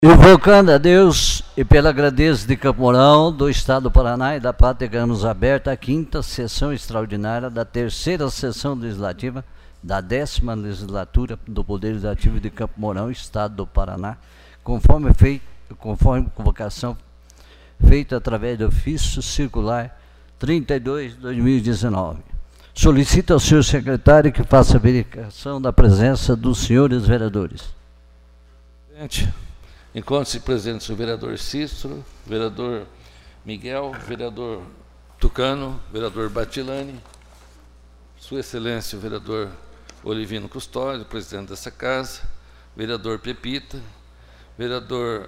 Invocando a Deus e pela grandeza de Campo Mourão, do Estado do Paraná e da Pátria, declaramos aberta a 5ª sessão extraordinária da 3ª sessão legislativa da 10ª legislatura do Poder Legislativo de Campo Mourão, Estado do Paraná, conforme convocação feita através do ofício circular 32/2019. Solicito ao senhor secretário que faça a verificação da presença dos senhores vereadores. Presidente, encontre-se presentes o vereador Cícero, vereador Miguel, vereador Tucano, vereador Batilani, Sua Excelência o vereador Olivino Custódio, presidente dessa casa, vereador Pepita, vereador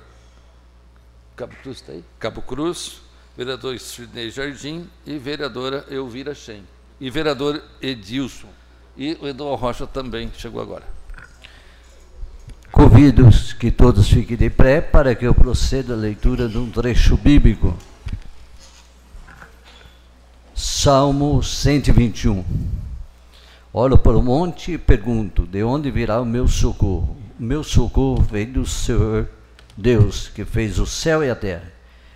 Cabo Cruz, vereador Sidney Jardim e vereadora Elvira Shen, e vereador Edilson, e o Eduardo Rocha também chegou agora. Convido que todos fiquem de pé para que eu proceda à leitura de um trecho bíblico. Salmo 121. Olho para o monte e pergunto, de onde virá o meu socorro? O meu socorro vem do Senhor Deus, que fez o céu e a terra.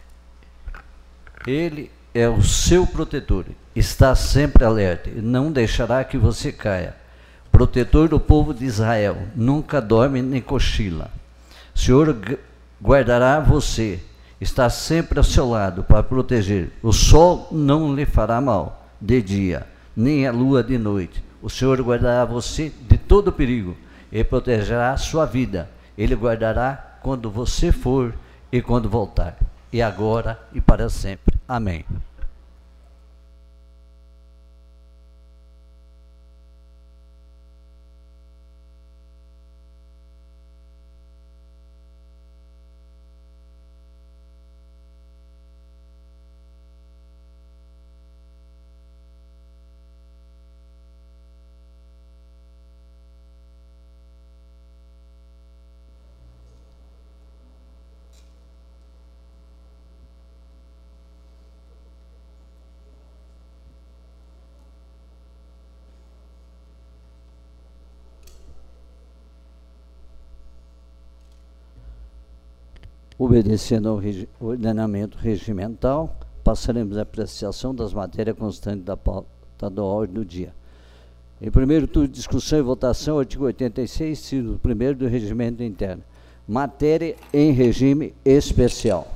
Ele é o seu protetor, está sempre alerta e não deixará que você caia. Protetor do povo de Israel, nunca dorme nem cochila. O Senhor guardará você, está sempre ao seu lado para proteger. O sol não lhe fará mal de dia, nem a lua de noite. O Senhor guardará você de todo perigo e protegerá a sua vida. Ele guardará quando você for e quando voltar, e agora e para sempre. Amém. Obedecendo ao ordenamento regimental, passaremos à apreciação das matérias constantes da pauta da ordem do dia. Em primeiro turno de discussão e votação, artigo 86, inciso 1º do Regimento Interno. Matéria em regime especial.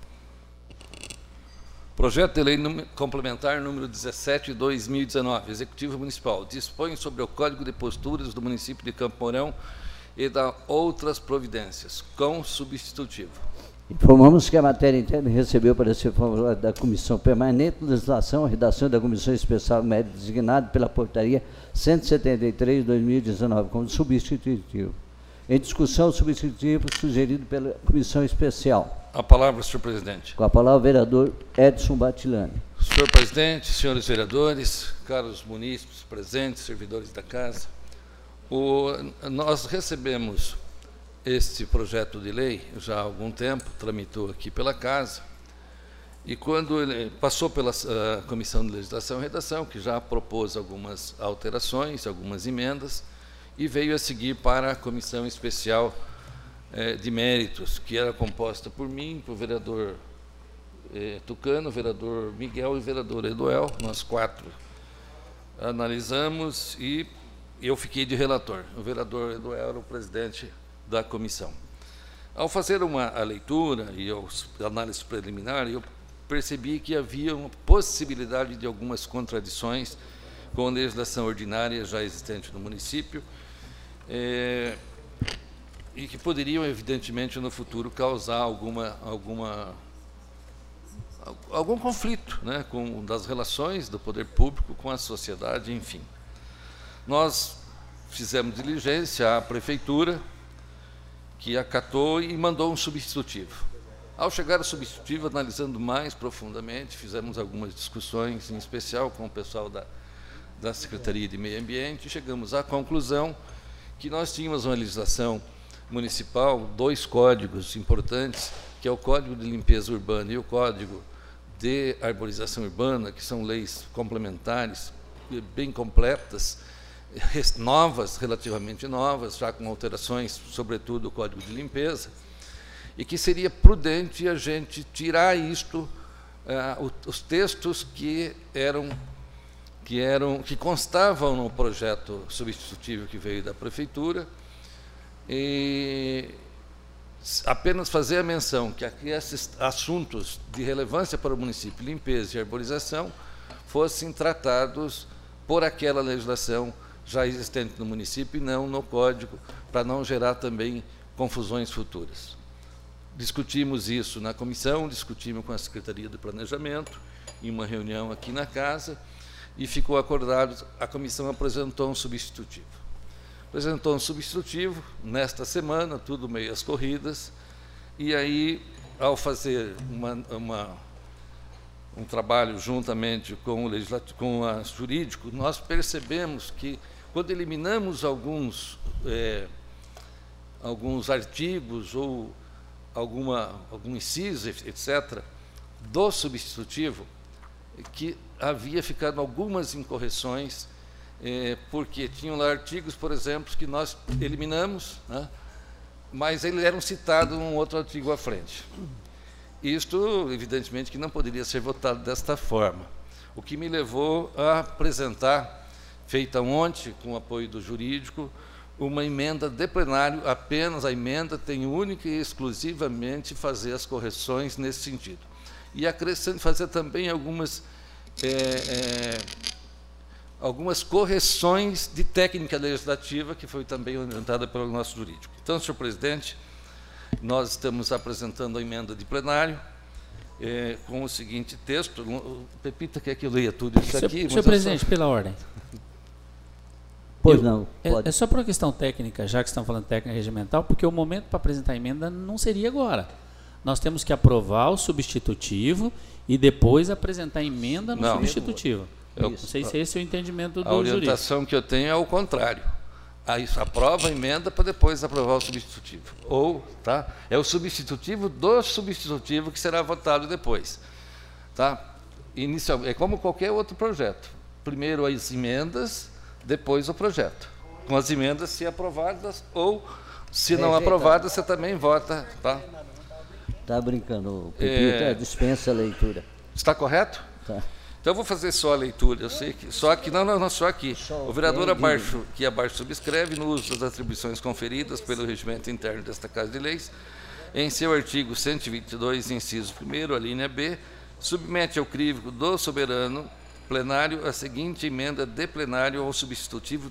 Projeto de Lei Complementar número 17/2019, Executivo Municipal, dispõe sobre o Código de Posturas do município de Campo Mourão e dá outras providências, com substitutivo. Informamos que a matéria interna recebeu parecer favorável da Comissão Permanente de Legislação, a redação da Comissão Especial Médica designada pela Portaria 173/2019, como substitutivo. Em discussão, o substitutivo sugerido pela Comissão Especial. A palavra, senhor presidente. Com a palavra, o vereador Edson Batilani. Senhor presidente, senhores vereadores, caros munícipes presentes, servidores da casa, nós recebemos este projeto de lei já há algum tempo, tramitou aqui pela casa, e quando ele passou pela Comissão de Legislação e Redação, que já propôs algumas alterações, algumas emendas, e veio a seguir para a Comissão Especial de Méritos, que era composta por mim, por vereador Tucano, vereador Miguel e vereador Eduel. Nós 4 analisamos e eu fiquei de relator. O vereador Eduel era o presidente da comissão. Ao fazer a leitura e a análise preliminar, eu percebi que havia uma possibilidade de algumas contradições com a legislação ordinária já existente no município, e que poderiam, evidentemente, no futuro causar algum conflito, né, das relações do poder público com a sociedade, enfim. Nós fizemos diligência à prefeitura, que acatou e mandou um substitutivo. Ao chegar ao substitutivo, analisando mais profundamente, fizemos algumas discussões, em especial com o pessoal da Secretaria de Meio Ambiente, e chegamos à conclusão que nós tínhamos uma legislação municipal, 2 códigos importantes, que é o Código de Limpeza Urbana e o Código de Arborização Urbana, que são leis complementares, bem completas, novas, relativamente novas, já com alterações, sobretudo o Código de Limpeza, e que seria prudente a gente tirar isto, os textos que constavam no projeto substitutivo que veio da Prefeitura, e apenas fazer a menção que esses assuntos de relevância para o município, limpeza e arborização, fossem tratados por aquela legislação já existente no município e não no Código, para não gerar também confusões futuras. Discutimos isso na comissão, discutimos com a Secretaria do Planejamento, em uma reunião aqui na casa, e ficou acordado, a comissão apresentou um substitutivo. Apresentou um substitutivo nesta semana, tudo meio às corridas, e aí, ao fazer um trabalho juntamente com o jurídico, nós percebemos que, quando eliminamos alguns artigos ou algum inciso, etc., do substitutivo, que havia ficado algumas incorreções, porque tinham lá artigos, por exemplo, que nós eliminamos, né, mas eles eram citados um outro artigo à frente. Isto, evidentemente, que não poderia ser votado desta forma, o que me levou a apresentar, feita ontem, com o apoio do jurídico, uma emenda de plenário. Apenas a emenda tem única e exclusivamente fazer as correções nesse sentido. E acrescento fazer também algumas correções de técnica legislativa, que foi também orientada pelo nosso jurídico. Então, senhor presidente, nós estamos apresentando a emenda de plenário com o seguinte texto. O Pepita quer que eu leia tudo isso aqui? Senhor presidente, pela ordem. Pois não, pode. É só por uma questão técnica, já que estamos falando de técnica regimental, porque o momento para apresentar a emenda não seria agora. Nós temos que aprovar o substitutivo e depois apresentar a emenda no substitutivo. Não sei se esse é o entendimento do jurídico. A orientação que eu tenho é o contrário. Aí aprova a emenda para depois aprovar o substitutivo. Ou, tá? É o substitutivo do substitutivo que será votado depois. Tá? É como qualquer outro projeto. Primeiro as emendas, depois o projeto. Com as emendas, se aprovadas, ou, se não aprovadas, você também vota. Tá? Está brincando, Pepita, dispensa a leitura. Está correto? Tá. Então, eu vou fazer só a leitura, eu sei que... Só aqui, não, só aqui. O vereador abaixo, que abaixo subscreve, no uso das atribuições conferidas pelo regimento interno desta Casa de Leis, em seu artigo 122, inciso 1º, a linha B, submete ao crivo do soberano plenário a seguinte emenda de plenário ao substitutivo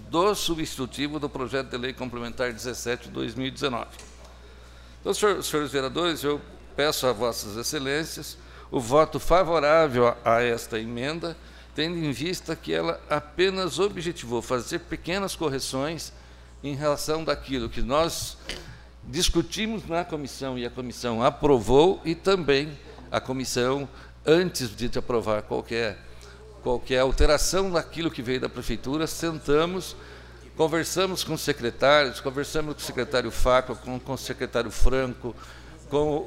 do projeto de lei complementar 17 de 2019. Então, senhores vereadores, eu peço a vossas excelências o voto favorável a esta emenda, tendo em vista que ela apenas objetivou fazer pequenas correções em relação daquilo que nós discutimos na comissão e a comissão aprovou, e também a comissão, antes de aprovar qualquer alteração daquilo que veio da Prefeitura, sentamos, conversamos com os secretários, conversamos com o secretário Fábio, com o secretário Franco, com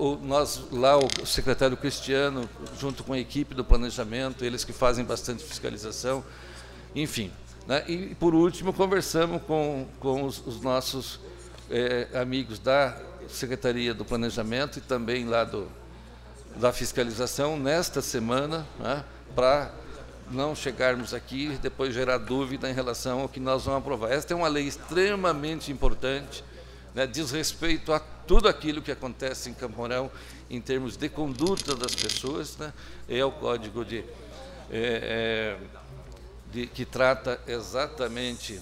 o secretário Cristiano, junto com a equipe do planejamento, eles que fazem bastante fiscalização, enfim. Né? E, por último, conversamos com os nossos amigos da Secretaria do Planejamento e também lá da fiscalização nesta semana, né? Para não chegarmos aqui e depois gerar dúvida em relação ao que nós vamos aprovar. Esta é uma lei extremamente importante, né? Diz respeito a tudo aquilo que acontece em Campo Mourão em termos de conduta das pessoas, né? É o código que trata exatamente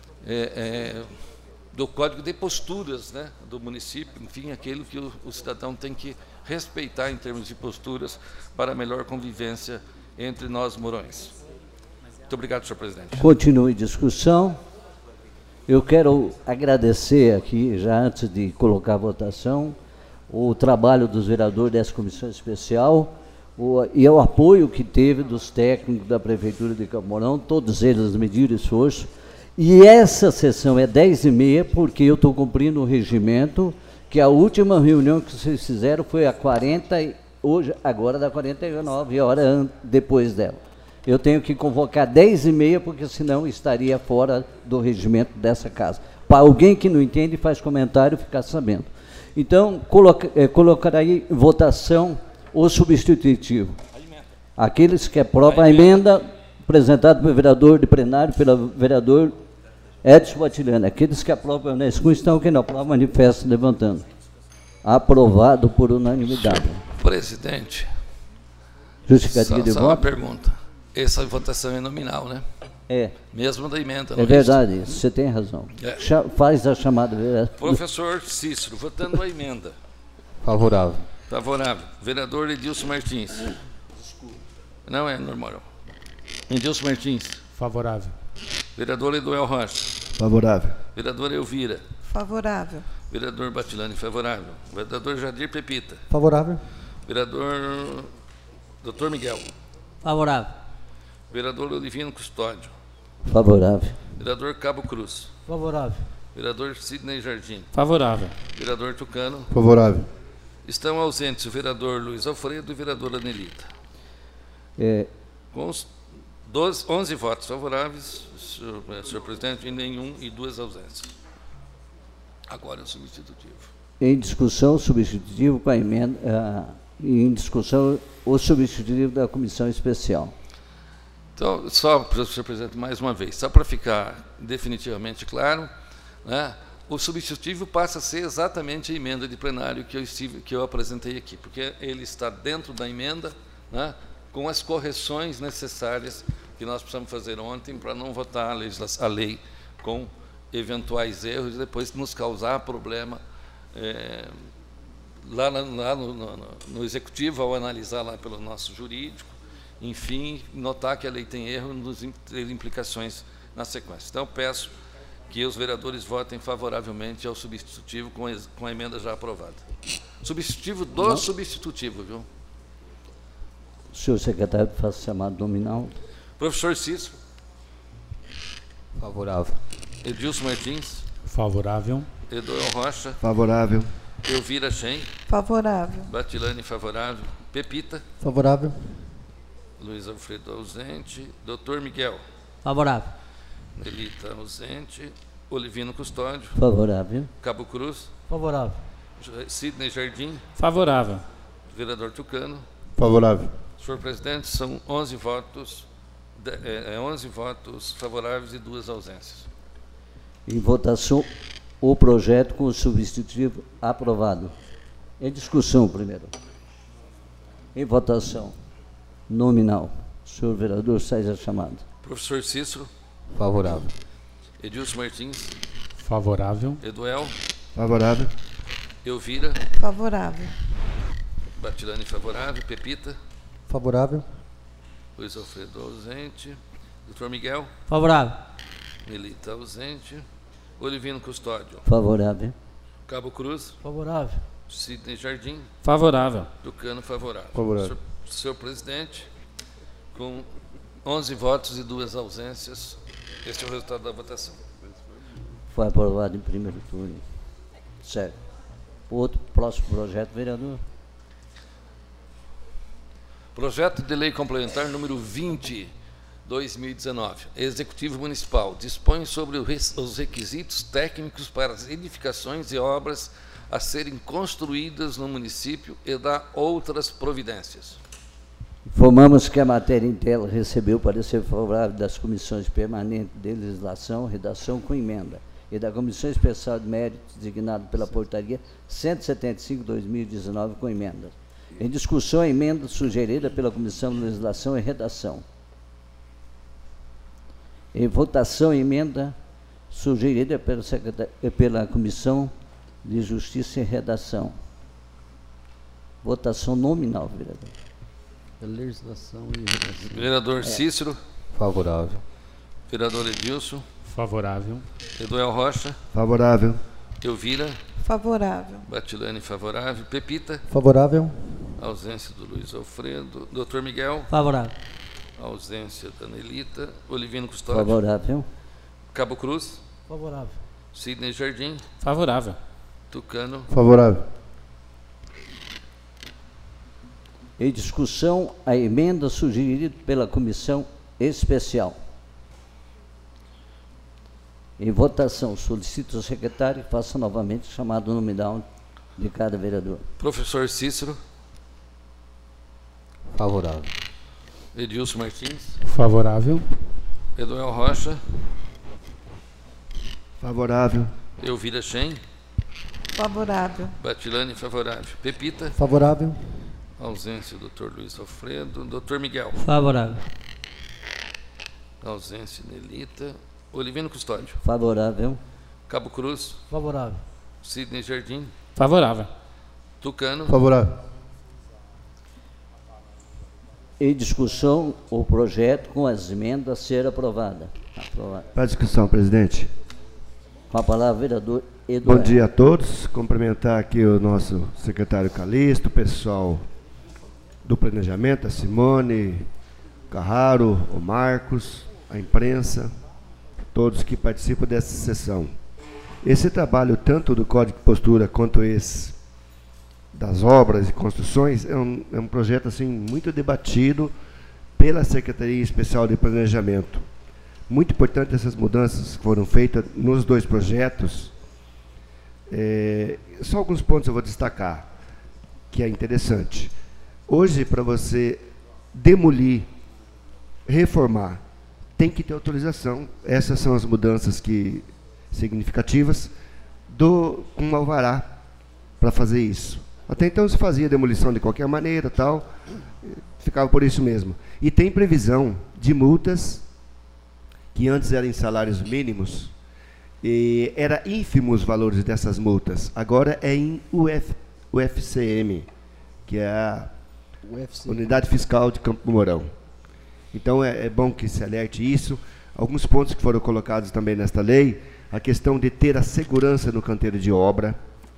do código de posturas, né, do município, enfim, aquilo que o cidadão tem que respeitar em termos de posturas para a melhor convivência entre nós mourões. Muito obrigado, senhor presidente. Continue discussão. Eu quero agradecer aqui, já antes de colocar a votação, o trabalho dos vereadores dessa comissão especial e o apoio que teve dos técnicos da Prefeitura de Campo Mourão, todos eles mediram esforço. E essa sessão é 10h30, porque eu estou cumprindo o regimento, que a última reunião que vocês fizeram foi a 40, hoje, agora dá 49 horas depois dela. Eu tenho que convocar 10h30, porque senão estaria fora do regimento dessa casa. Para alguém que não entende, faz comentário, ficar sabendo. Então, colocará aí em votação o substitutivo. Aqueles que aprovam a emenda apresentada pelo vereador de plenário, pelo vereador Edson Batilhano. Aqueles que aprovam a estão, quem não aprova, manifesta levantando. Aprovado por unanimidade. Presidente, Justificativa de só voto? uma pergunta. Essa votação é nominal, né? É. Mesmo da emenda. É verdade, você tem razão. Faz a chamada, vereador. Professor Cícero, votando a emenda. Favorável. Favorável. Vereador Edilson Martins. Não é normal. Edilson Martins. Favorável. Vereador Eduel Rocha. Favorável. Vereador Elvira. Favorável. Vereador Batilhano, favorável. Vereador Jadir Pepita. Favorável. Vereador Dr. Miguel. Favorável. Vereador Olivino Custódio. Favorável. Vereador Cabo Cruz. Favorável. Vereador Sidney Jardim. Favorável. Vereador Tucano. Favorável. Estão ausentes o vereador Luiz Alfredo e o vereador Anelita. Com os 11 votos favoráveis, senhor presidente, e nenhum e 2 ausências. Agora é o substitutivo. Em discussão o substitutivo com a emenda, em discussão o substitutivo da comissão especial. Então, só, senhor presidente, mais uma vez, só para ficar definitivamente claro, né, o substitutivo passa a ser exatamente a emenda de plenário que eu apresentei aqui, porque ele está dentro da emenda, né, com as correções necessárias que nós precisamos fazer ontem para não votar a lei com eventuais erros e depois nos causar problema lá no Executivo, ao analisar lá pelo nosso jurídico, enfim, notar que a lei tem erro e nos ter implicações na sequência. Então, peço que os vereadores votem favoravelmente ao substitutivo com a emenda já aprovada. Substitutivo do substitutivo, viu? Senhor secretário, faça chamado nominal. Professor Cícero. Favorável. Edilson Martins. Favorável. Eduel Rocha. Favorável. Elvira Shen. Favorável. Batilhane, favorável. Pepita. Favorável. Luiz Alfredo, ausente. Dr. Miguel. Favorável. Nelita, ausente. Olivino Custódio. Favorável. Cabo Cruz. Favorável. Sidney Jardim. Favorável. Vereador Tucano. Favorável. Senhor presidente, são 11 votos, 11 votos favoráveis e 2 ausências. Em votação, o projeto com o substitutivo aprovado. Em discussão, primeiro. Em votação, nominal. Senhor vereador, sai a chamada. Professor Cícero. Favorável. Edilson Martins. Favorável. Eduel. Favorável. Elvira. Favorável. Batilhane, favorável. Pepita. Favorável. Luiz Alfredo, ausente. Dr. Miguel. Favorável. Nelita, ausente. Olivino Custódio. Favorável. Cabo Cruz. Favorável. Sidney Jardim. Favorável. Tucano, favorável. Favorável. Senhor presidente, com 11 votos e 2 ausências, este é o resultado da votação. Foi aprovado em primeiro turno. Certo. Outro próximo projeto, vereador. Projeto de Lei Complementar número 20, 2019. Executivo Municipal dispõe sobre os requisitos técnicos para as edificações e obras a serem construídas no município e dá outras providências. Informamos que a matéria em tela recebeu parecer favorável das comissões permanentes de legislação, redação com emenda, e da Comissão Especial de Méritos, designada pela Portaria 175/2019 com emenda. Em discussão, a emenda sugerida pela Comissão de Legislação e Redação. Em votação, a emenda sugerida pela Comissão de Justiça e Redação. Votação nominal, vereador. Legislação e redação. Vereador Cícero. Favorável. Vereador Edilson. Favorável. Eduel Rocha. Favorável. Elvira. Favorável. Batilhane, favorável. Pepita. Favorável. Ausência do Luiz Alfredo. Dr. Miguel. Favorável. Ausência da Nelita. Olivino Custódio. Favorável. Cabo Cruz. Favorável. Sidney Jardim. Favorável. Tucano. Favorável. Em discussão, a emenda sugerida pela Comissão Especial. Em votação, solicito ao secretário que faça novamente chamado nominal de cada vereador. Professor Cícero. Favorável. Edilson Martins. Favorável. Eduel Rocha. Favorável. Elvira Shen. Favorável. Batilane, favorável. Pepita. Favorável. Ausência do Dr. Luiz Alfredo. Dr. Miguel. Favorável. Ausência Nelita. Olivino Custódio. Favorável. Cabo Cruz. Favorável. Sidney Jardim. Favorável. Tucano. Favorável. Em discussão, o projeto com as emendas a ser aprovada. Aprovado. Para discussão, presidente. Com a palavra, vereador Eduardo. Bom dia a todos. Cumprimentar aqui o nosso secretário Calixto, o pessoal do planejamento, a Simone, o Carraro, o Marcos, a imprensa, todos que participam dessa sessão. Esse trabalho, tanto do Código de Postura quanto esse das obras e construções, é um projeto assim, muito debatido pela Secretaria Especial de Planejamento. Muito importante essas mudanças que foram feitas nos dois projetos. Só alguns pontos eu vou destacar, que é interessante. Hoje, para você demolir, reformar, tem que ter autorização. Essas são as mudanças significativas com alvará para fazer isso. Até então se fazia demolição de qualquer maneira, tal, ficava por isso mesmo. E tem previsão de multas que antes eram em salários mínimos, e era ínfimos os valores dessas multas. Agora é em UFCM, que é a Unidade Fiscal de Campo Mourão. Então é bom que se alerte isso. Alguns pontos que foram colocados também nesta lei, a questão de ter a segurança no canteiro de obra,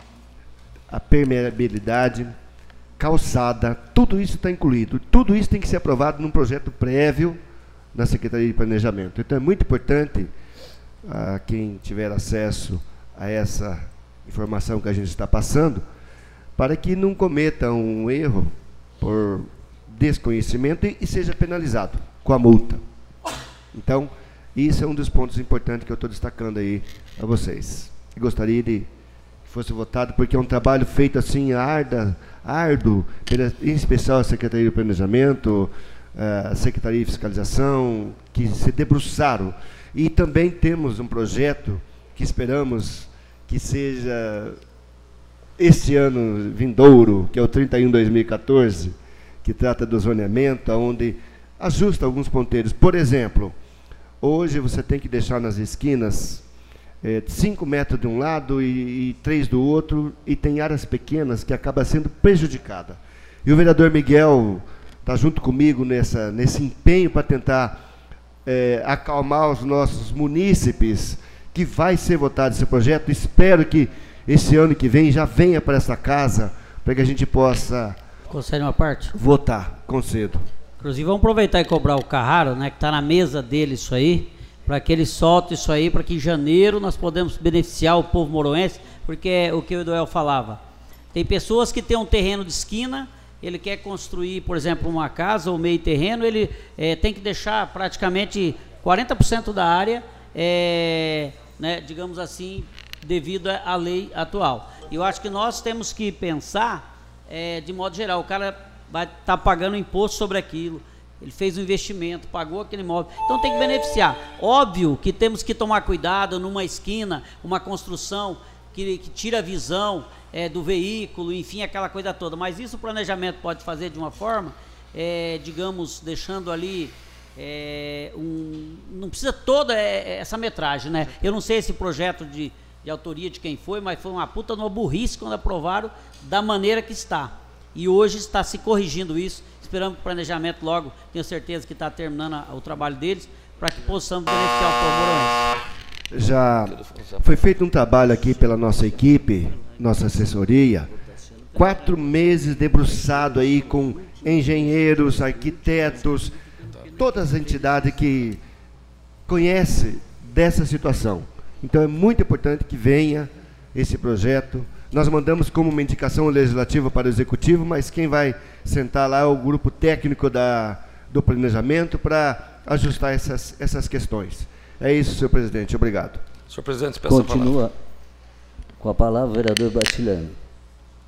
a permeabilidade, calçada, tudo isso está incluído. Tudo isso tem que ser aprovado num projeto prévio na Secretaria de Planejamento. Então é muito importante a quem tiver acesso a essa informação que a gente está passando, para que não cometa um erro por desconhecimento e seja penalizado com a multa. Então, isso é um dos pontos importantes que eu estou destacando aí a vocês. Eu gostaria de que fosse votado, porque é um trabalho feito assim, árduo, em especial a Secretaria de Planejamento, a Secretaria de Fiscalização, que se debruçaram. E também temos um projeto que esperamos que seja este ano vindouro, que é o 31/2014, que trata do zoneamento, onde ajusta alguns ponteiros. Por exemplo, hoje você tem que deixar nas esquinas 5 metros de um lado e 3 do outro, e tem áreas pequenas que acabam sendo prejudicadas. E o vereador Miguel está junto comigo nesse empenho para tentar acalmar os nossos munícipes, que vai ser votado esse projeto. Espero que esse ano que vem já venha para essa casa, para que a gente possa Concede uma parte? votar, concedo. Inclusive, vamos aproveitar e cobrar o Carraro, né, que está na mesa dele isso aí, para que ele solte isso aí, para que em janeiro nós podemos beneficiar o povo moroense, porque é o que o Eduel falava. Tem pessoas que têm um terreno de esquina, ele quer construir, por exemplo, uma casa ou meio terreno, ele tem que deixar praticamente 40% da área, né, digamos assim, devido à lei atual. E eu acho que nós temos que pensar, de modo geral, o cara vai estar pagando imposto sobre aquilo, ele fez um investimento, pagou aquele imóvel, então tem que beneficiar. Óbvio que temos que tomar cuidado numa esquina, uma construção que tira a visão do veículo, enfim, aquela coisa toda, mas isso o planejamento pode fazer de uma forma, digamos, deixando ali, não precisa toda essa metragem, né? Eu não sei esse projeto de autoria de quem foi, mas foi uma puta numa burrice quando aprovaram da maneira que está. E hoje está se corrigindo isso. Esperamos que o planejamento logo, tenho certeza que está terminando o trabalho deles, para que possamos beneficiar o povo moroense. Já foi feito um trabalho aqui pela nossa equipe, nossa assessoria, 4 meses debruçado aí com engenheiros, arquitetos, todas as entidades que conhecem dessa situação. Então é muito importante que venha esse projeto. Nós mandamos como uma indicação legislativa para o Executivo, mas quem vai sentar lá é o grupo técnico do planejamento para ajustar essas questões. É isso, senhor presidente. Obrigado. Senhor presidente, peço a palavra. Continua com a palavra o vereador Batilane.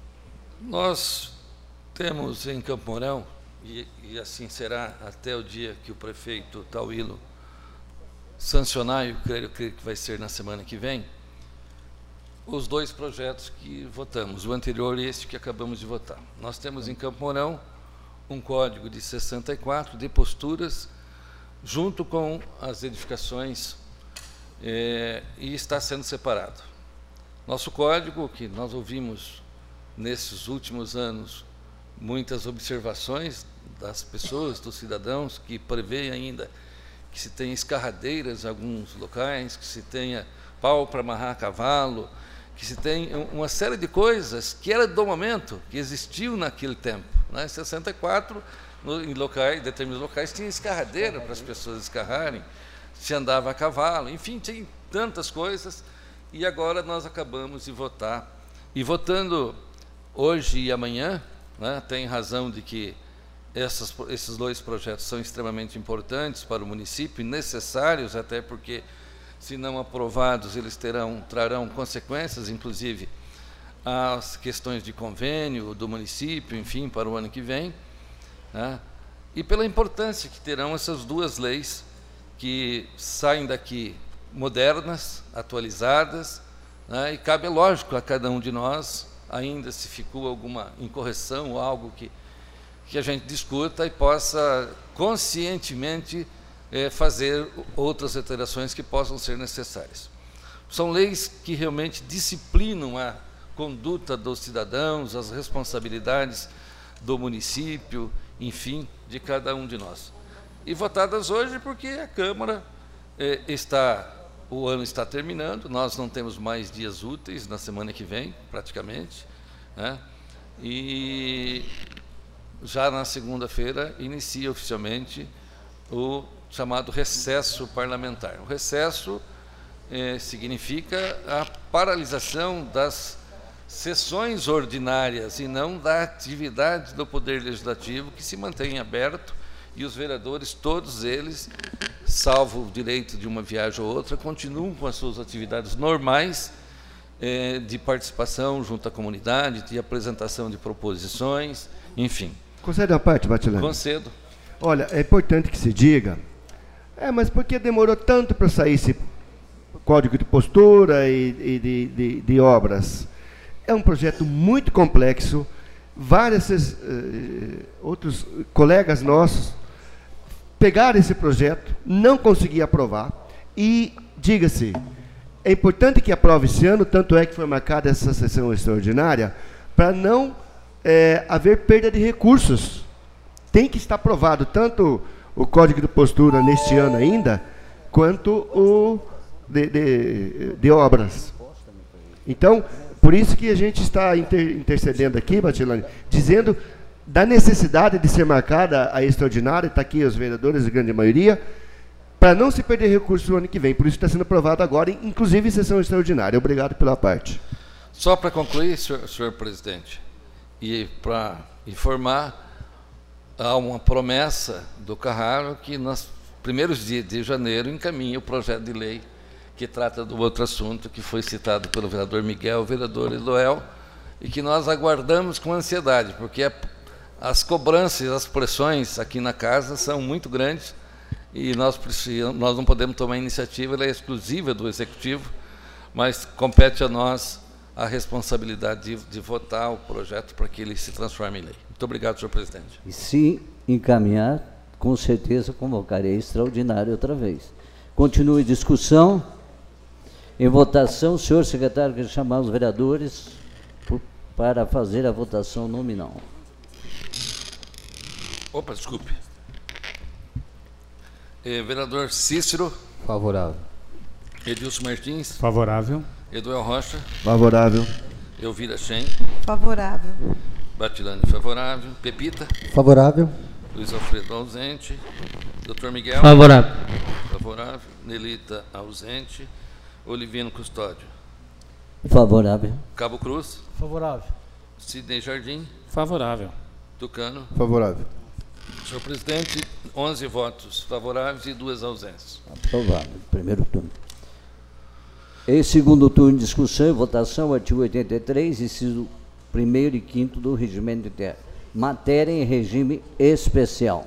Nós temos em Campo Mourão, e assim será até o dia que o prefeito Tauilo sancionar, eu creio que vai ser na semana que vem, os 2 projetos que votamos, o anterior e este que acabamos de votar. Nós temos em Campo Mourão um código de 64 de posturas, junto com as edificações, e está sendo separado. Nosso código, que nós ouvimos nesses últimos anos muitas observações das pessoas, dos cidadãos, que prevê ainda que se tenha escarradeiras em alguns locais, que se tenha pau para amarrar cavalo, que se tenha uma série de coisas que era do momento, que existiu naquele tempo. Em 64, em determinados locais, tinha escarradeira para as pessoas escarrarem, se andava a cavalo, enfim, tinha tantas coisas, e agora nós acabamos de votar. E votando hoje e amanhã, tem razão de que esses 2 projetos são extremamente importantes para o município e necessários, até porque, se não aprovados, eles trarão consequências, inclusive as questões de convênio do município, enfim, para o ano que vem, e pela importância que terão essas 2 leis que saem daqui modernas, atualizadas, e cabe, lógico, a cada um de nós, ainda se ficou alguma incorreção ou algo que a gente discuta e possa conscientemente fazer outras alterações que possam ser necessárias. São leis que realmente disciplinam a conduta dos cidadãos, as responsabilidades do município, enfim, de cada um de nós. E votadas hoje porque a Câmara o ano está terminando, nós não temos mais dias úteis na semana que vem, praticamente, e já na segunda-feira inicia oficialmente o chamado recesso parlamentar. O recesso significa a paralisação das sessões ordinárias e não da atividade do Poder Legislativo, que se mantém aberto, e os vereadores, todos eles, salvo o direito de uma viagem ou outra, continuam com as suas atividades normais de participação junto à comunidade, de apresentação de proposições, enfim. Concede uma parte, Batilani? Concedo. Olha, é importante que se diga, mas por que demorou tanto para sair esse código de postura e de obras? É um projeto muito complexo, vários outros colegas nossos pegaram esse projeto, não conseguiam aprovar, e, diga-se, é importante que aprove esse ano, tanto é que foi marcada essa sessão extraordinária, para não haver perda de recursos. Tem que estar aprovado tanto o código de postura neste ano ainda, quanto o de obras. Então, por isso que a gente está intercedendo aqui, Batilani, dizendo da necessidade de ser marcada a extraordinária, está aqui os vereadores, a grande maioria, para não se perder recursos no ano que vem. Por isso está sendo aprovado agora, inclusive em sessão extraordinária. Obrigado pela parte. Só para concluir, senhor presidente, e para informar, há uma promessa do Carraro que nos primeiros dias de janeiro encaminha o projeto de lei que trata do outro assunto que foi citado pelo vereador Miguel, o vereador Eloel, e que nós aguardamos com ansiedade, porque as cobranças, as pressões aqui na casa são muito grandes e nós não podemos tomar iniciativa, ela é exclusiva do Executivo, mas compete a nós a responsabilidade de votar o projeto para que ele se transforme em lei. Muito obrigado, senhor presidente. E se encaminhar, com certeza convocarei extraordinário outra vez. Continue discussão. Em votação, o senhor secretário quer chamar os vereadores para fazer a votação nominal. Opa, desculpe. Vereador Cícero. Favorável. Edilson Martins. Favorável. Eduel Rocha. Favorável. Elvira Shen. Favorável. Batilani, favorável. Pepita. Favorável. Luiz Alfredo, ausente. Dr. Miguel. Favorável. Favorável. Nelita, ausente. Olivino Custódio. Favorável. Cabo Cruz. Favorável. Sidney Jardim. Favorável. Tucano. Favorável. Senhor presidente, 11 votos favoráveis e 2 ausências. Aprovado. Primeiro turno. Em segundo turno, discussão e votação, artigo 83, inciso 1º e 5º do Regimento Interno. Matéria em regime especial.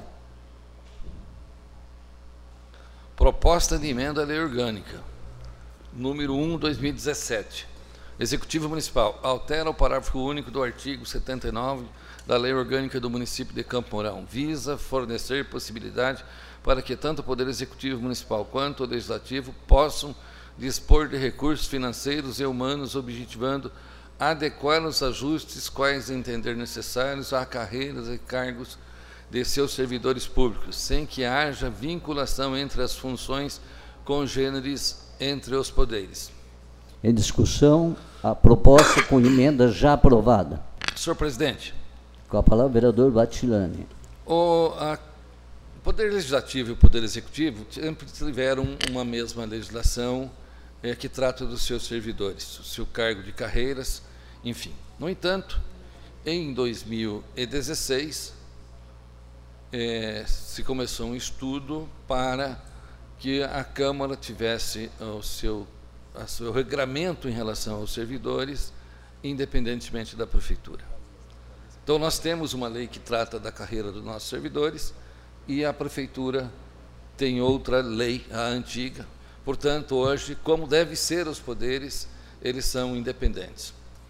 Proposta de emenda à Lei Orgânica, número 1, 2017. Executivo Municipal altera o parágrafo único do artigo 79 da Lei Orgânica do Município de Campo Mourão. Visa fornecer possibilidade para que tanto o Poder Executivo Municipal quanto o Legislativo possam dispor de recursos financeiros e humanos, objetivando adequar os ajustes quais entender necessários a carreiras e cargos de seus servidores públicos, sem que haja vinculação entre as funções congêneres entre os poderes. Em discussão, a proposta com emenda já aprovada. Senhor presidente. Com a palavra, o vereador Batilani. O Poder Legislativo e o Poder Executivo sempre tiveram uma mesma legislação que trata dos seus servidores, o seu cargo de carreiras, enfim. No entanto, em 2016, se começou um estudo para que a Câmara tivesse o seu regramento em relação aos servidores, independentemente da Prefeitura. Então, nós temos uma lei que trata da carreira dos nossos servidores e a Prefeitura tem outra lei, a antiga. Portanto, hoje, como deve ser os poderes, eles são independentes.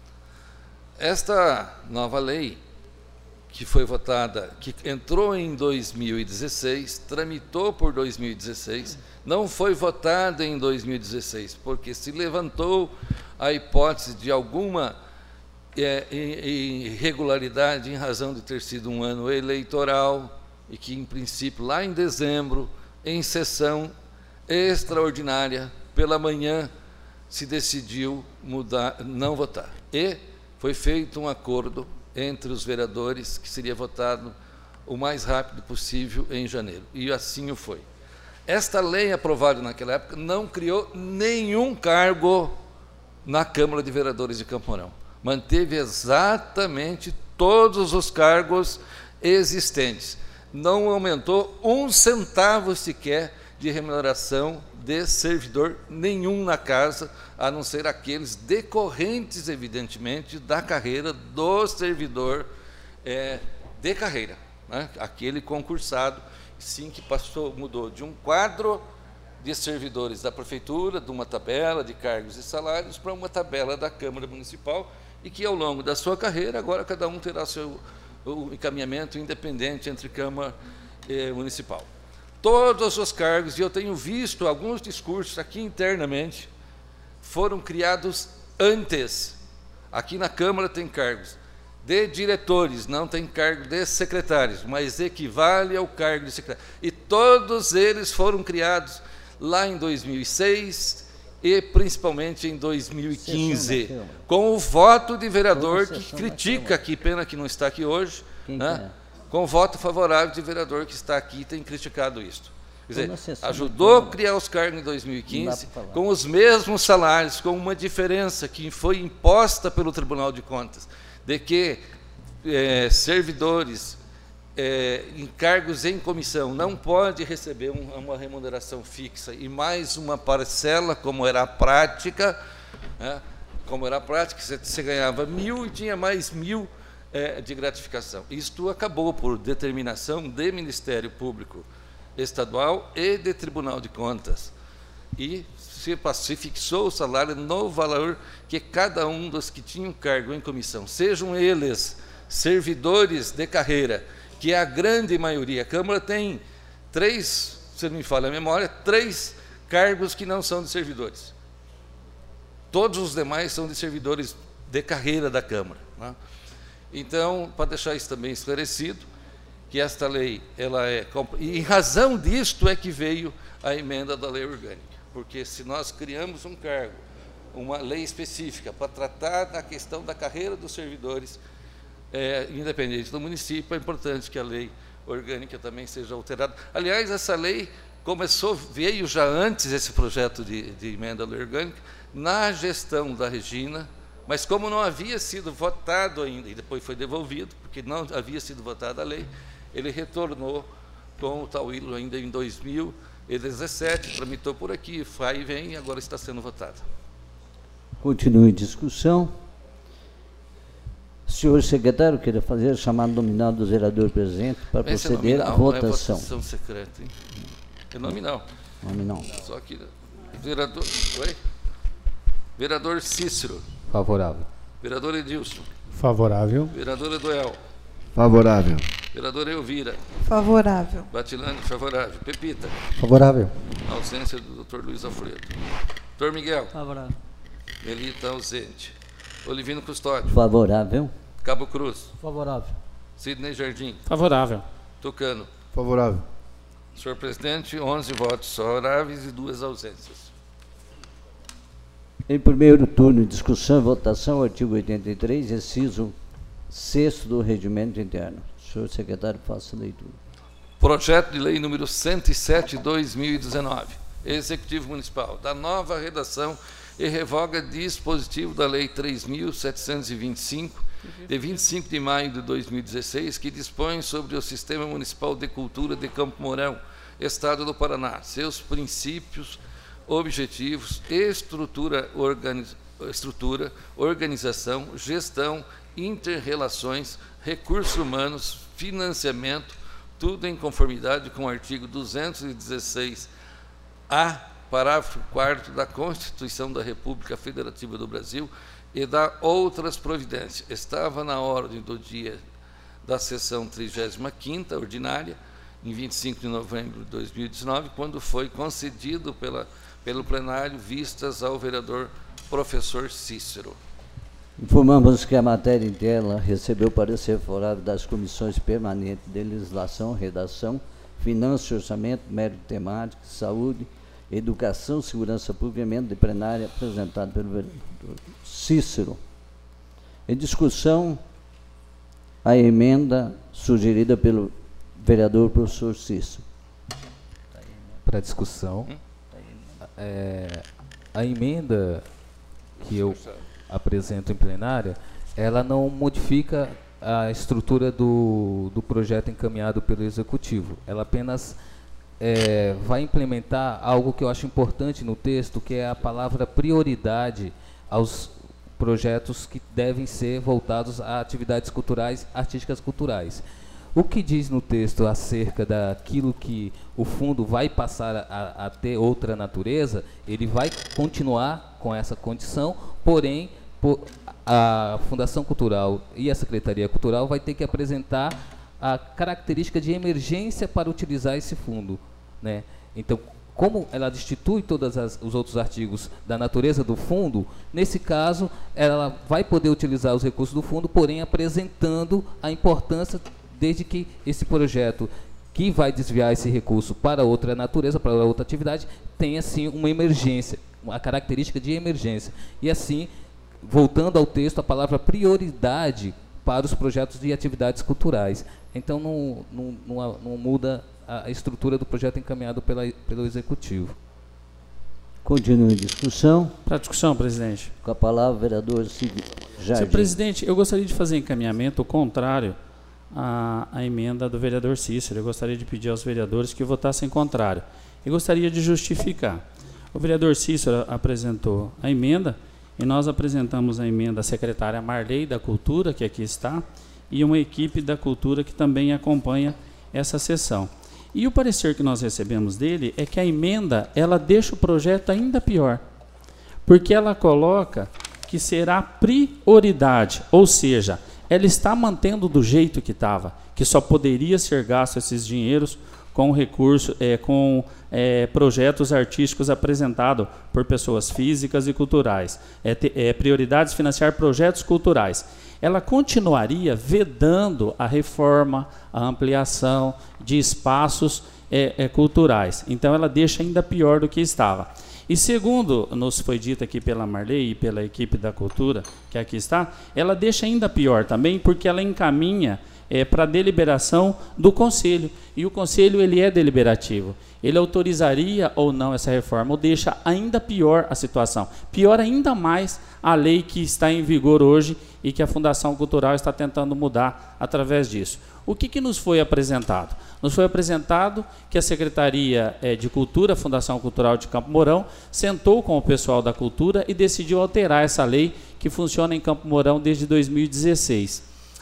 Esta nova lei, que foi votada, que entrou em 2016, tramitou por 2016, não foi votada em 2016, porque se levantou a hipótese de alguma irregularidade em razão de ter sido um ano eleitoral e que, em princípio, lá em dezembro, em sessão extraordinária, pela manhã, se decidiu mudar, não votar. E foi feito um acordo entre os vereadores que seria votado o mais rápido possível em janeiro. E assim o foi. Esta lei aprovada naquela época não criou nenhum cargo na Câmara de Vereadores de Campo Mourão. Manteve exatamente todos os cargos existentes. Não aumentou um centavo sequer de remuneração de servidor nenhum na casa, a não ser aqueles decorrentes, evidentemente, da carreira do servidor de carreira, né? Aquele concursado, sim, que mudou de um quadro de servidores da Prefeitura, de uma tabela de cargos e salários, para uma tabela da Câmara Municipal, e que, ao longo da sua carreira, agora cada um terá o encaminhamento independente entre Câmara e Municipal. Todos os cargos, e eu tenho visto alguns discursos aqui internamente, foram criados antes. Aqui na Câmara tem cargos de diretores, não tem cargo de secretários, mas equivale ao cargo de secretário. E todos eles foram criados lá em 2006 e principalmente em 2015, com o voto de vereador que critica aqui, pena que não está aqui hoje, né? Com o voto favorável de vereador que está aqui e tem criticado isto. Quer dizer, ajudou a criar os cargos em 2015, com os mesmos salários, com uma diferença que foi imposta pelo Tribunal de Contas, de que servidores em cargos em comissão não pode receber uma remuneração fixa e mais uma parcela, como era a prática, né? Como era a prática, você ganhava 1.000 e tinha mais 1.000 de gratificação. Isto acabou por determinação do Ministério Público Estadual e do Tribunal de Contas. E se fixou o salário no valor que cada um dos que tinham cargo em comissão, sejam eles servidores de carreira, que é a grande maioria. A Câmara tem 3, se não me falha a memória, 3 cargos que não são de servidores. Todos os demais são de servidores de carreira da Câmara, né? Então, para deixar isso também esclarecido, que esta lei, e em razão disto é que veio a emenda da lei orgânica, porque se nós criamos um cargo, uma lei específica para tratar da questão da carreira dos servidores, independente do município, é importante que a lei orgânica também seja alterada. Aliás, essa lei veio já antes esse projeto de emenda à lei orgânica, na gestão da Regina, mas como não havia sido votado ainda, e depois foi devolvido, porque não havia sido votada a lei, ele retornou com o Tauílo ainda em 2017, tramitou por aqui, vai e vem, e agora está sendo votado. Continue a discussão. Senhor secretário, queria fazer a chamada nominal dos vereadores presentes para proceder à votação. Não é votação secreta, hein? É nominal. Nominal. Só que vereador, oi? Vereador Cícero. Favorável. Vereador Edilson. Favorável. Vereador Edoel. Favorável. Vereadora Elvira. Favorável. Batilani, favorável. Pepita. Favorável. Ausência do Dr. Luiz Alfredo. Dr. Miguel. Favorável. Melita ausente. Olivino Custódio. Favorável. Cabo Cruz. Favorável. Sidney Jardim. Favorável. Tucano. Favorável. Senhor presidente, 11 votos favoráveis e 2 ausências. Em primeiro turno, discussão e votação, artigo 83, inciso 6º do Regimento Interno. Senhor secretário, faça a leitura. Projeto de lei número 107/2019, Executivo Municipal, da nova redação e revoga dispositivo da Lei 3.725, de 25 de maio de 2016, que dispõe sobre o Sistema Municipal de Cultura de Campo Mourão, Estado do Paraná, seus princípios, objetivos, estrutura, organização, gestão, interrelações, recursos humanos, financiamento, tudo em conformidade com o artigo 216-A, parágrafo 4º da Constituição da República Federativa do Brasil e da outras providências. Estava na ordem do dia da sessão 35ª ordinária, em 25 de novembro de 2019, quando foi concedido pelo plenário vistas ao vereador professor Cícero. Informamos que a matéria interna recebeu parecer favorável das comissões permanentes de legislação, redação, finanças e orçamento, mérito temático, saúde, educação, segurança pública, emenda de plenária apresentada pelo vereador Cícero. Em discussão, a emenda sugerida pelo vereador professor Cícero. Para discussão, a emenda que eu apresento em plenária, ela não modifica a estrutura do projeto encaminhado pelo Executivo. Ela apenas vai implementar algo que eu acho importante no texto, que é a palavra prioridade aos projetos que devem ser voltados a atividades culturais, artísticas culturais. O que diz no texto acerca daquilo que o fundo vai passar a ter outra natureza, ele vai continuar com essa condição, porém, a Fundação Cultural e a Secretaria Cultural vai ter que apresentar a característica de emergência para utilizar esse fundo, né? Então, como ela destitui todos os outros artigos da natureza do fundo, nesse caso, ela vai poder utilizar os recursos do fundo, porém apresentando a importância desde que esse projeto que vai desviar esse recurso para outra natureza, para outra atividade, tenha, sim, uma emergência, uma característica de emergência. E assim, voltando ao texto, a palavra prioridade para os projetos de atividades culturais. Então, não muda a estrutura do projeto encaminhado pelo Executivo. Continua em discussão. Para discussão, presidente. Com a palavra, vereador Sidney Jardim. Senhor presidente, eu gostaria de fazer encaminhamento contrário à emenda do vereador Cícero. Eu gostaria de pedir aos vereadores que votassem contrário. E gostaria de justificar. O vereador Cícero apresentou a emenda e nós apresentamos a emenda à secretária Marley da Cultura, que aqui está, e uma equipe da Cultura que também acompanha essa sessão. E o parecer que nós recebemos dele é que a emenda, ela deixa o projeto ainda pior, porque ela coloca que será prioridade, ou seja, ela está mantendo do jeito que estava, que só poderia ser gasto esses dinheiros com recurso, projetos artísticos apresentados por pessoas físicas e culturais. Prioridades financiar projetos culturais. Ela continuaria vedando a reforma, a ampliação de espaços culturais. Então, ela deixa ainda pior do que estava. E segundo nos foi dito aqui pela Marley e pela equipe da Cultura, que aqui está, ela deixa ainda pior também, porque ela encaminha para a deliberação do Conselho. E o Conselho, ele é deliberativo. Ele autorizaria ou não essa reforma, ou deixa ainda pior a situação. Pior ainda mais a lei que está em vigor hoje e que a Fundação Cultural está tentando mudar através disso. O que nos foi apresentado? Nos foi apresentado que a Secretaria de Cultura, Fundação Cultural de Campo Mourão, sentou com o pessoal da Cultura e decidiu alterar essa lei que funciona em Campo Mourão desde 2016.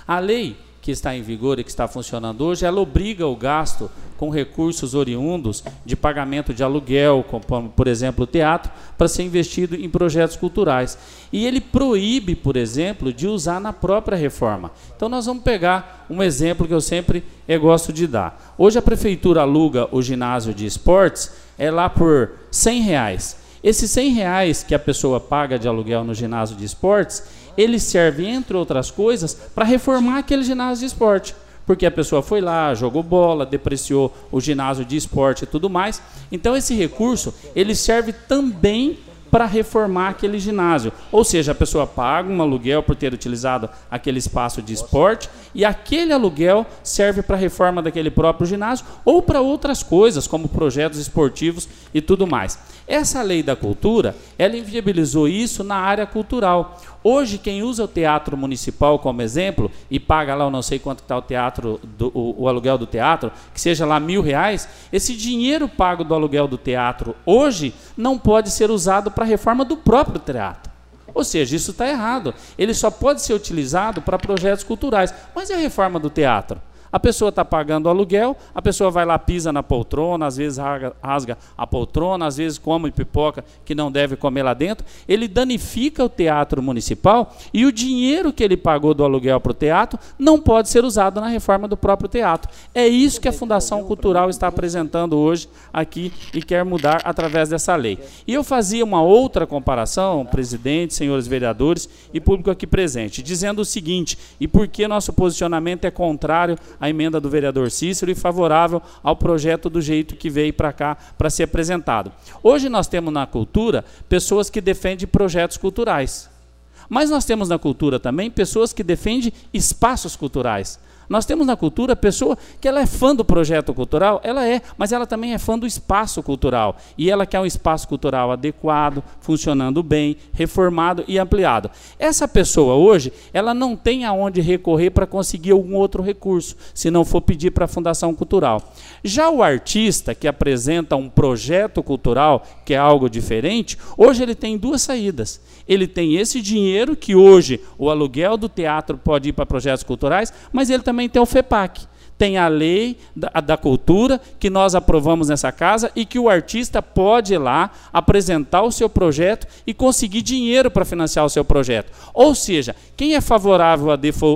A lei que está em vigor e que está funcionando hoje, ela obriga o gasto com recursos oriundos de pagamento de aluguel, como, por exemplo, o teatro, para ser investido em projetos culturais. E ele proíbe, por exemplo, de usar na própria reforma. Então nós vamos pegar um exemplo que eu sempre gosto de dar. Hoje a prefeitura aluga o ginásio de esportes lá por R$100. Esses R$100 que a pessoa paga de aluguel no ginásio de esportes, ele serve, entre outras coisas, para reformar aquele ginásio de esporte. Porque a pessoa foi lá, jogou bola, depreciou o ginásio de esporte e tudo mais. Então esse recurso, ele serve também para reformar aquele ginásio. Ou seja, a pessoa paga um aluguel por ter utilizado aquele espaço de esporte e aquele aluguel serve para a reforma daquele próprio ginásio ou para outras coisas, como projetos esportivos e tudo mais. Essa lei da cultura, ela inviabilizou isso na área cultural. Hoje, quem usa o teatro municipal como exemplo e paga lá, eu não sei quanto está o teatro, o aluguel do teatro, que seja lá R$1.000, esse dinheiro pago do aluguel do teatro hoje não pode ser usado para a reforma do próprio teatro. Ou seja, isso está errado. Ele só pode ser utilizado para projetos culturais. Mas e a reforma do teatro? A pessoa está pagando o aluguel, a pessoa vai lá, pisa na poltrona, às vezes rasga a poltrona, às vezes come pipoca que não deve comer lá dentro. Ele danifica o teatro municipal e o dinheiro que ele pagou do aluguel para o teatro não pode ser usado na reforma do próprio teatro. É isso que a Fundação Cultural está apresentando hoje aqui e quer mudar através dessa lei. E eu fazia uma outra comparação, presidente, senhores vereadores e público aqui presente, dizendo o seguinte, e por que nosso posicionamento é contrário a emenda do vereador Cícero e favorável ao projeto do jeito que veio para cá para ser apresentado. Hoje nós temos na cultura pessoas que defendem projetos culturais, mas nós temos na cultura também pessoas que defendem espaços culturais. Nós temos na cultura pessoa que ela é fã do projeto cultural, mas ela também é fã do espaço cultural. E ela quer um espaço cultural adequado, funcionando bem, reformado e ampliado. Essa pessoa hoje, ela não tem aonde recorrer para conseguir algum outro recurso, se não for pedir para a Fundação Cultural. Já o artista que apresenta um projeto cultural, que é algo diferente, hoje ele tem duas saídas. Ele tem esse dinheiro que hoje o aluguel do teatro pode ir para projetos culturais, mas ele também tem o FEPAC. Tem a lei da cultura que nós aprovamos nessa casa e que o artista pode ir lá apresentar o seu projeto e conseguir dinheiro para financiar o seu projeto. Ou seja, quem é favorável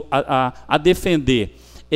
a defender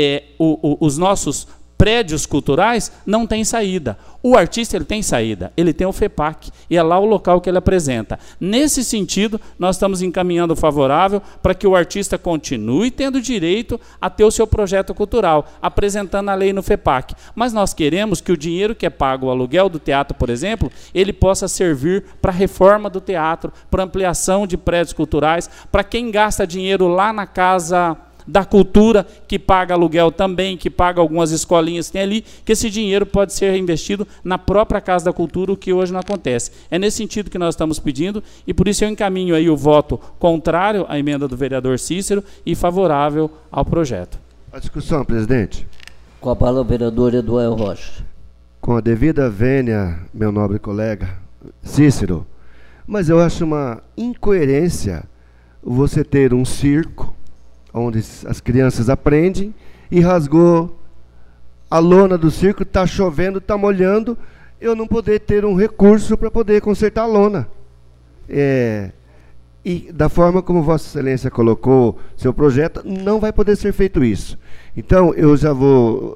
os nossos prédios culturais não tem saída. O artista ele tem saída, ele tem o FEPAC e é lá o local que ele apresenta. Nesse sentido, nós estamos encaminhando favorável para que o artista continue tendo direito a ter o seu projeto cultural, apresentando a lei no FEPAC. Mas nós queremos que o dinheiro que é pago, o aluguel do teatro, por exemplo, ele possa servir para a reforma do teatro, para ampliação de prédios culturais, para quem gasta dinheiro lá na casa da cultura, que paga aluguel também, que paga algumas escolinhas que tem ali, que esse dinheiro pode ser reinvestido na própria Casa da Cultura, o que hoje não acontece. É nesse sentido que nós estamos pedindo e por isso eu encaminho aí o voto contrário à emenda do vereador Cícero e favorável ao projeto. A discussão, presidente. Com a palavra o vereador Eduardo Rocha. Com a devida vênia, meu nobre colega Cícero, mas eu acho uma incoerência você ter um circo onde as crianças aprendem, e rasgou a lona do circo, está chovendo, está molhando, eu não poder ter um recurso para poder consertar a lona. E da forma como Vossa Excelência colocou seu projeto, não vai poder ser feito isso. Então, eu já vou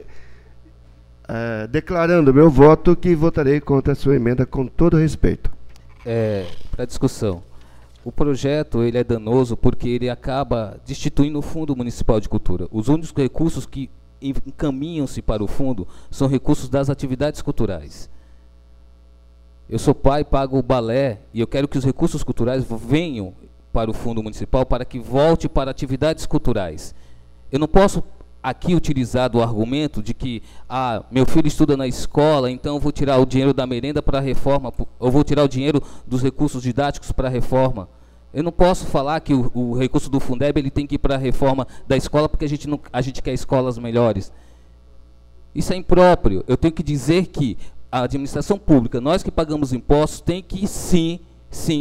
declarando meu voto que votarei contra a sua emenda com todo respeito. Para discussão. O projeto ele é danoso porque ele acaba destituindo o Fundo Municipal de Cultura. Os únicos recursos que encaminham-se para o fundo são recursos das atividades culturais. Eu sou pai, pago o balé e eu quero que os recursos culturais venham para o Fundo Municipal para que volte para atividades culturais. Eu não posso aqui utilizar do argumento de que meu filho estuda na escola, então eu vou tirar o dinheiro da merenda para a reforma, eu vou tirar o dinheiro dos recursos didáticos para a reforma. Eu não posso falar que o recurso do Fundeb ele tem que ir para a reforma da escola porque a gente quer escolas melhores. Isso é impróprio. Eu tenho que dizer que a administração pública, nós que pagamos impostos, tem que sim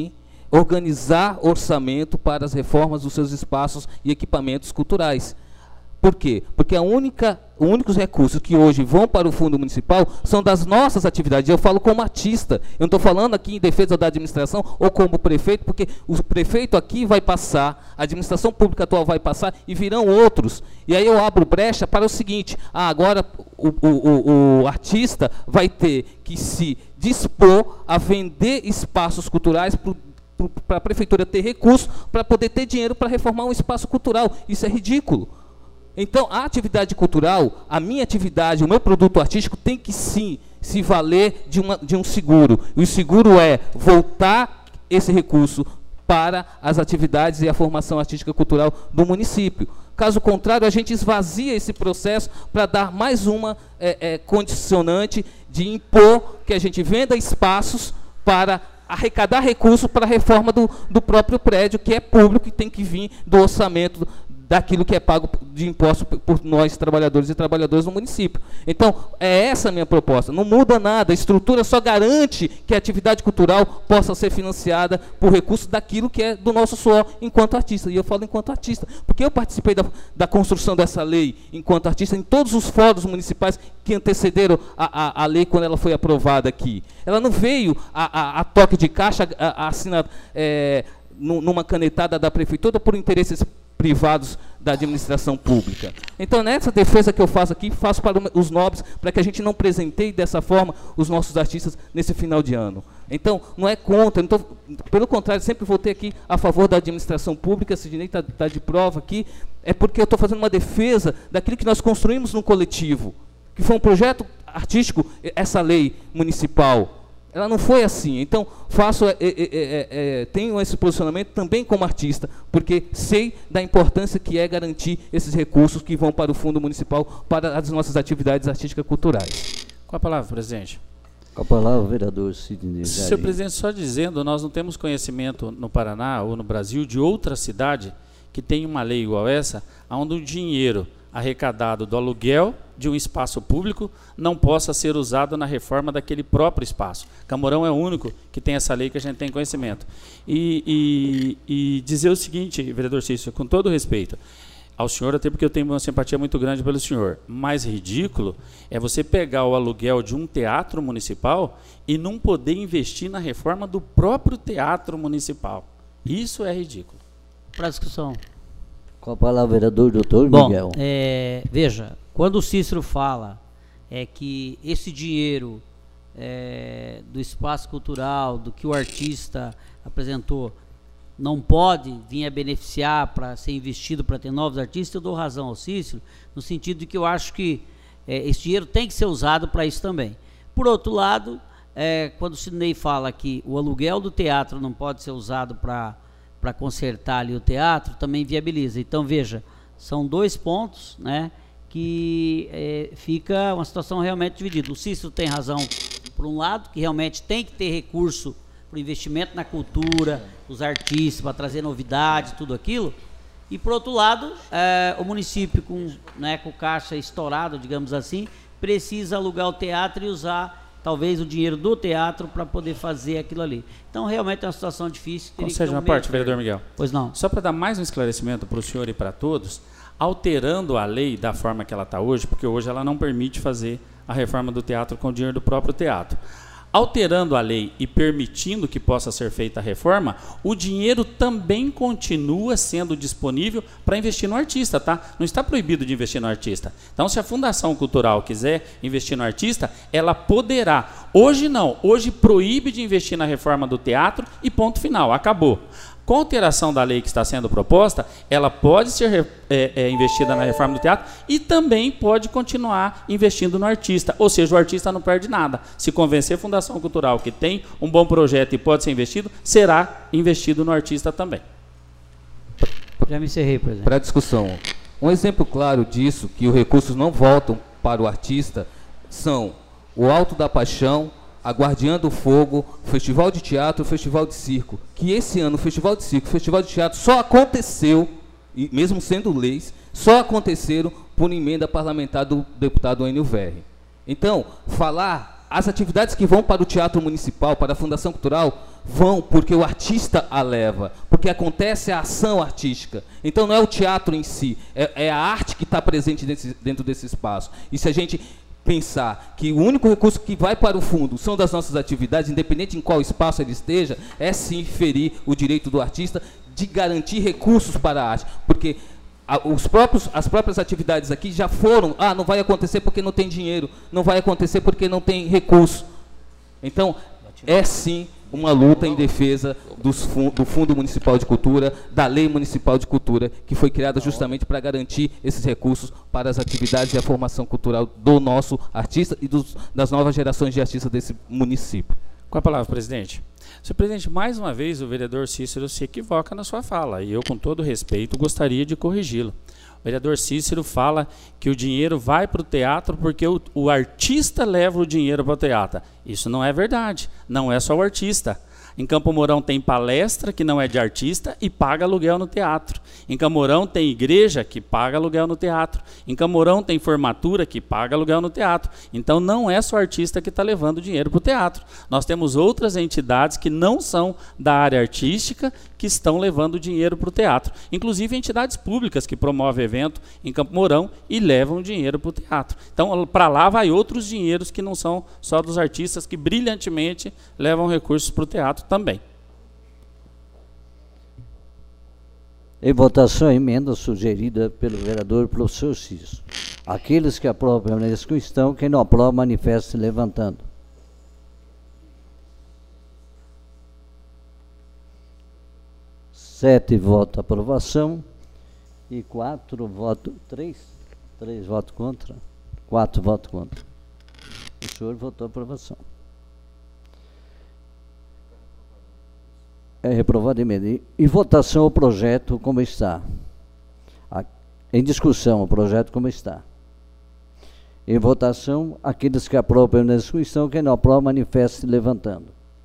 organizar orçamento para as reformas dos seus espaços e equipamentos culturais. Por quê? Porque os únicos recursos que hoje vão para o fundo municipal são das nossas atividades. Eu falo como artista, eu não estou falando aqui em defesa da administração ou como prefeito, porque o prefeito aqui vai passar, a administração pública atual vai passar e virão outros. E aí eu abro brecha para o seguinte: agora o artista vai ter que se dispor a vender espaços culturais para a prefeitura ter recursos para poder ter dinheiro para reformar um espaço cultural. Isso é ridículo. Então, a atividade cultural, a minha atividade, o meu produto artístico tem que sim se valer de um seguro. E o seguro é voltar esse recurso para as atividades e a formação artística cultural do município. Caso contrário, a gente esvazia esse processo para dar mais uma condicionante de impor que a gente venda espaços para arrecadar recursos para a reforma do próprio prédio, que é público e tem que vir do orçamento daquilo que é pago de imposto por nós, trabalhadores e trabalhadoras do município. Então, é essa a minha proposta. Não muda nada, a estrutura só garante que a atividade cultural possa ser financiada por recursos daquilo que é do nosso suor enquanto artista. E eu falo enquanto artista, porque eu participei da construção dessa lei enquanto artista em todos os fóruns municipais que antecederam a lei quando ela foi aprovada aqui. Ela não veio a toque de caixa, numa canetada da prefeitura por interesses privados da administração pública. Então, nessa defesa que eu faço aqui, faço para os nobres, para que a gente não presenteie dessa forma os nossos artistas nesse final de ano. Então, não é contra, então, pelo contrário, sempre voltei aqui a favor da administração pública. Sidney está de prova aqui, é porque eu estou fazendo uma defesa daquilo que nós construímos no coletivo, que foi um projeto artístico, essa lei municipal. Ela não foi assim. Então, tenho esse posicionamento também como artista, porque sei da importância que é garantir esses recursos que vão para o Fundo Municipal para as nossas atividades artísticas e culturais. Com a palavra, presidente. Com a palavra, o vereador Sidney. Senhor presidente, só dizendo, nós não temos conhecimento no Paraná ou no Brasil de outra cidade que tem uma lei igual essa, onde o dinheiro arrecadado do aluguel de um espaço público não possa ser usado na reforma daquele próprio espaço. Camorão é o único que tem essa lei que a gente tem conhecimento. E dizer o seguinte, vereador Cícero, com todo respeito ao senhor, até porque eu tenho uma simpatia muito grande pelo senhor, mais ridículo é você pegar o aluguel de um teatro municipal e não poder investir na reforma do próprio teatro municipal. Isso é ridículo. Para discussão. Com a palavra, vereador doutor Miguel. Veja, quando o Cícero fala que esse dinheiro do espaço cultural, do que o artista apresentou, não pode vir a beneficiar para ser investido para ter novos artistas, eu dou razão ao Cícero, no sentido de que eu acho que esse dinheiro tem que ser usado para isso também. Por outro lado, quando o Sidney fala que o aluguel do teatro não pode ser usado para consertar ali o teatro, também viabiliza. Então, veja, são dois pontos, né, que fica uma situação realmente dividida. O Cícero tem razão, por um lado, que realmente tem que ter recurso para o investimento na cultura, os artistas, para trazer novidades, tudo aquilo. E, por outro lado, o município, com o caixa estourado, digamos assim, precisa alugar o teatro e usar talvez o dinheiro do teatro para poder fazer aquilo ali. Então, realmente é uma situação difícil. Concede uma parte, vereador Miguel. Pois não. Só para dar mais um esclarecimento para o senhor e para todos, alterando a lei da forma que ela está hoje, porque hoje ela não permite fazer a reforma do teatro com o dinheiro do próprio teatro. Alterando a lei e permitindo que possa ser feita a reforma, o dinheiro também continua sendo disponível para investir no artista, tá? Não está proibido de investir no artista. Então, se a Fundação Cultural quiser investir no artista, ela poderá. Hoje não, hoje proíbe de investir na reforma do teatro e ponto final, acabou. Com a alteração da lei que está sendo proposta, ela pode ser investida na reforma do teatro e também pode continuar investindo no artista. Ou seja, o artista não perde nada. Se convencer a Fundação Cultural que tem um bom projeto e pode ser investido, será investido no artista também. Já me encerrei, presidente. Para a discussão, um exemplo claro disso, que os recursos não voltam para o artista, são o Alto da Paixão, a Guardiã do Fogo, o Festival de Teatro, o Festival de Circo, que esse ano o Festival de Circo, o Festival de Teatro só aconteceu, e mesmo sendo leis, só aconteceram por emenda parlamentar do deputado Enio Verri. Então, falar as atividades que vão para o Teatro Municipal, para a Fundação Cultural, vão porque o artista a leva, porque acontece a ação artística. Então não é o teatro em si, é a arte que está presente dentro desse espaço. E se a gente pensar que o único recurso que vai para o fundo são das nossas atividades, independente em qual espaço ele esteja, é sim ferir o direito do artista de garantir recursos para a arte, porque as próprias atividades aqui já foram, não vai acontecer porque não tem dinheiro, não vai acontecer porque não tem recurso. Então, é sim uma luta em defesa do Fundo Municipal de Cultura, da Lei Municipal de Cultura, que foi criada justamente para garantir esses recursos para as atividades e a formação cultural do nosso artista e das novas gerações de artistas desse município. Com a palavra, presidente. Senhor presidente, mais uma vez o vereador Cícero se equivoca na sua fala, e eu, com todo respeito, gostaria de corrigi-lo. O vereador Cícero fala que o dinheiro vai para o teatro porque o artista leva o dinheiro para o teatro. Isso não é verdade, não é só o artista. Em Campo Mourão tem palestra que não é de artista e paga aluguel no teatro. Em Camorão tem igreja que paga aluguel no teatro. Em Camorão tem formatura que paga aluguel no teatro. Então não é só artista que está levando dinheiro para o teatro. Nós temos outras entidades que não são da área artística que estão levando dinheiro para o teatro. Inclusive entidades públicas que promovem evento em Campo Mourão e levam dinheiro para o teatro. Então para lá vai outros dinheiros que não são só dos artistas que brilhantemente levam recursos para o teatro também. Em votação, a emenda sugerida pelo vereador professor Cícero. Aqueles que aprovam permaneçam como estão, quem não aprova manifeste levantando. Sete votos aprovação e 4 votos, 3 votos contra, 4 votos contra. O senhor votou aprovação. É reprovado emenda. Em votação o projeto como está. Em discussão o projeto como está. Em votação, aqueles que aprovam permanecem como estão, quem não aprova manifeste levantando.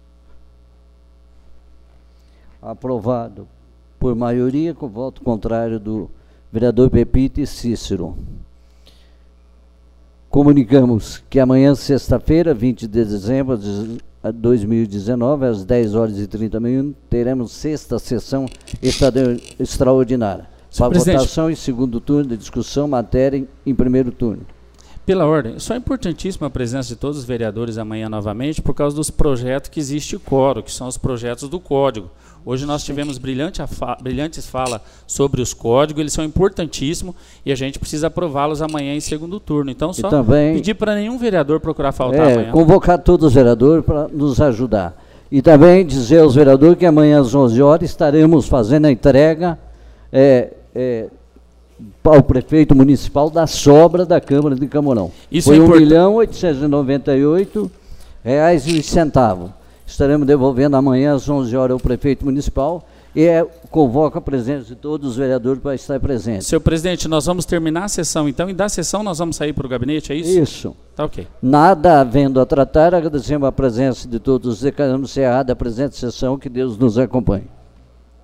Aprovado por maioria, com voto contrário do vereador Pepito e Cícero. Comunicamos que amanhã, sexta-feira, 20 de dezembro de 2019, às 10 horas e 30 minutos, teremos sexta sessão extraordinária. Para votação em segundo turno, de discussão, matéria em primeiro turno. Pela ordem, só é importantíssima a presença de todos os vereadores amanhã novamente, por causa dos projetos que existe o coro, que são os projetos do Código. Hoje nós tivemos brilhantes falas sobre os códigos, eles são importantíssimos e a gente precisa aprová-los amanhã em segundo turno. Então, só também pedir para nenhum vereador procurar faltar amanhã. Convocar todos os vereadores para nos ajudar. E também dizer aos vereadores que amanhã às 11 horas estaremos fazendo a entrega ao prefeito municipal da sobra da Câmara de Camorão. Foi R$1.898,01. Estaremos devolvendo amanhã às 11 horas ao prefeito municipal e convoca a presença de todos os vereadores para estar presentes. Senhor presidente, nós vamos terminar a sessão então e da sessão nós vamos sair para o gabinete, é isso? Isso. Tá ok. Nada havendo a tratar, agradecemos a presença de todos, declaramos encerrada a presente sessão, que Deus nos acompanhe.